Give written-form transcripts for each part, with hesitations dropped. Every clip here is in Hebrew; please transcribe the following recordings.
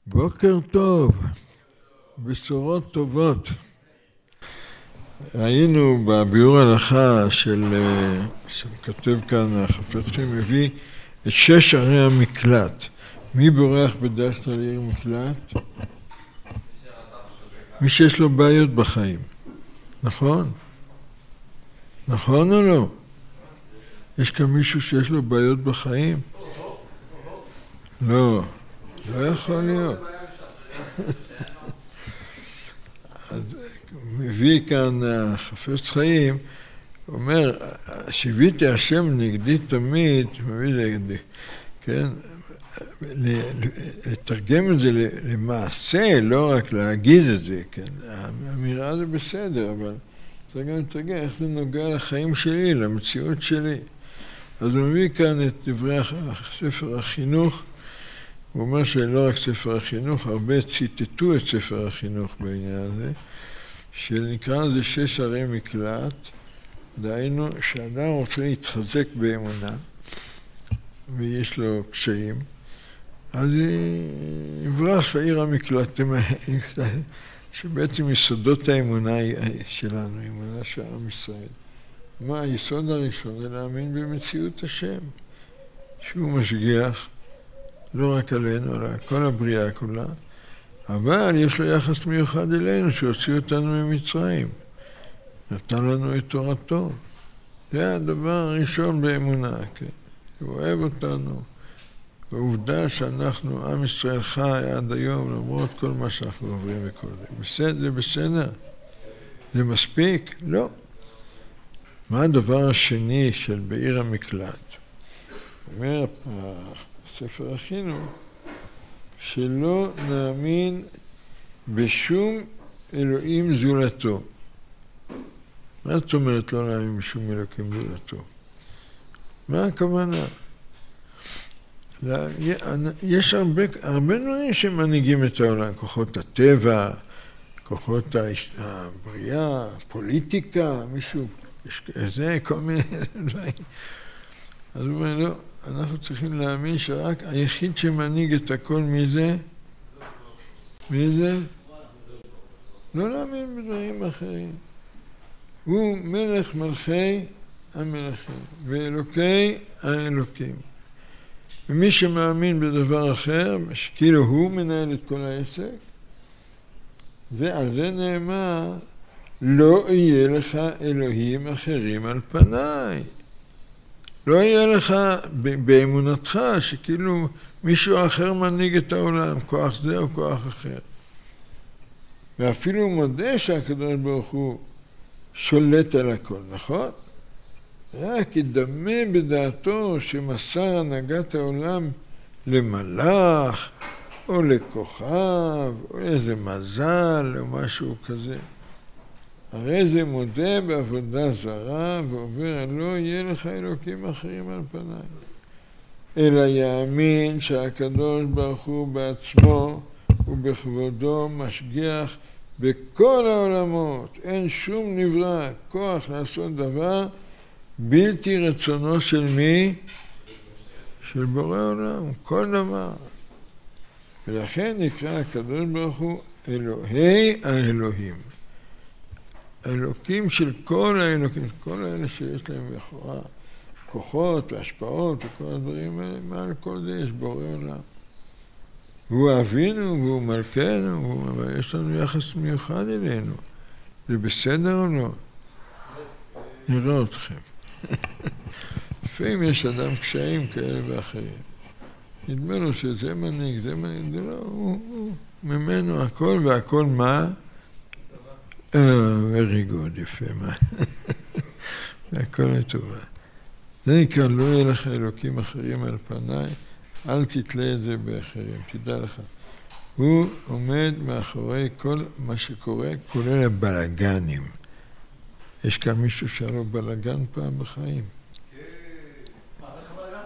בוקר טוב, בשורות טובות. ראינו בביאור הלכה שכתב כאן החפץ חיים, מביא את 6 ערי המקלט. מי בורח בדרך כלל לעיר מקלט? מי שיש לו בעיות בחיים. נכון? נכון או לא? יש כאן מישהו שיש לו בעיות בחיים? לא, לא יכול להיות. אז מביא כאן החפץ חיים, אומר, שיוויתי השם נגדי תמיד, מביא נגדי, כן? לתרגם את זה למעשה, לא רק להגיד את זה, כן? האמירה זה בסדר, אבל צריך גם לתרגם איך זה נוגע לחיים שלי, למציאות שלי. אז הוא מביא כאן את דברי ספר החינוך, הוא אומר שלא רק ספר החינוך, הרבה ציטטו את ספר החינוך בעניין הזה, שנקרא לזה 6 ערי מקלט, דהיינו שאדם רוצה להתחזק באמונה, ויש לו קשיים, אז יברח לעיר המקלט, שבעצם יסודות האמונה שלנו, אמונה של עם ישראל. מה היסוד הראשון? זה להאמין במציאות השם, שהוא משגיח, לא רק עלינו, אלא כל הבריאה כולה, אבל יש לו יחס מיוחד אלינו, שהוציא אותנו ממצרים. נתן לנו את תורתו. זה הדבר הראשון באמונה, כן? הוא אוהב אותנו. ועובדה שאנחנו, עם ישראל חי עד היום, למרות כל מה שאנחנו עוברים וקודם. זה בסדר? זה מספיק? לא. מה הדבר השני של בעיר המקלט? אומר ספר החינוך, שלא נאמין בשום אלוהים זולתו. מה זאת אומרת לא נאמין בשום אלוהים זולתו? מה הכוונה? יש הרבה דברים שמנהיגים את העולם, כוחות הטבע, כוחות הבריאה, פוליטיקה, מישהו, זה כל מיני דברים. אז הוא אומר, לא, אנחנו צריכים להאמין שרק היחיד שמנהיג את הכל מי זה? מי זה? לא להאמין בדברים אחרים. הוא מלך מלכי המלכים ואלוקי האלוקים. ומי שמאמין בדבר אחר, כאילו הוא מנהל את כל העסק, על זה נאמר, לא יהיה לך אלוהים אחרים על פניי. לא יהיה לך באמונתך שכאילו מישהו אחר מנהיג את העולם, כוח זה או כוח אחר. ואפילו הוא מודה שהקדוש ברוך הוא שולט על הכל, נכון? רק ידמה בדעתו שמסר הנהגת העולם למלאך או לכוכב או איזה מזל או משהו כזה. הרי זה מודה בעבודה זרה ועובר, לא יהיה לך אלוקים אחרים על פניי. אלא יאמין שהקדוש ברוך הוא בעצמו ובכבודו משגיח בכל העולמות. אין שום נברא כוח לעשות דבר בלתי רצונו של מי? של בורא עולם, כל דבר. ולכן נקרא הקדוש ברוך הוא אלוהי האלוהים. האלוקים של כל האלוקים, כל האלה שיש להם לכאורה כוחות והשפעות וכל הדברים האלה, מעל כל זה יש בורא עולם. והוא אבינו והוא מלכנו, אבל יש לנו יחס מיוחד אלינו. זה בסדר או לא? נראה אתכם. לפעמים יש אדם קשיים כאלה ואחרים. נדמה לו שזה מנהיג, זה מנהיג, זה לא, הוא ממנו הכל והכל מה? very good, יפה, מה? והכל לטובה. זה נקרא, לא יהיה לך אלוקים אחרים על פניי, אל תתלה את זה באחרים, תדע לך. הוא עומד מאחורי כל מה שקורה, כולל הבלגנים. יש כאן מישהו שהיה לו בלגן פעם בחיים. מה, איך הבלגן?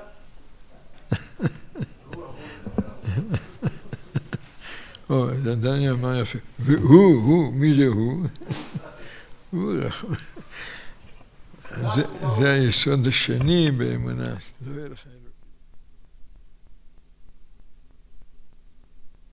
או, דני אמר יפה. והוא, מי זה הוא? הוא רחום. זה היסוד השני באמונה.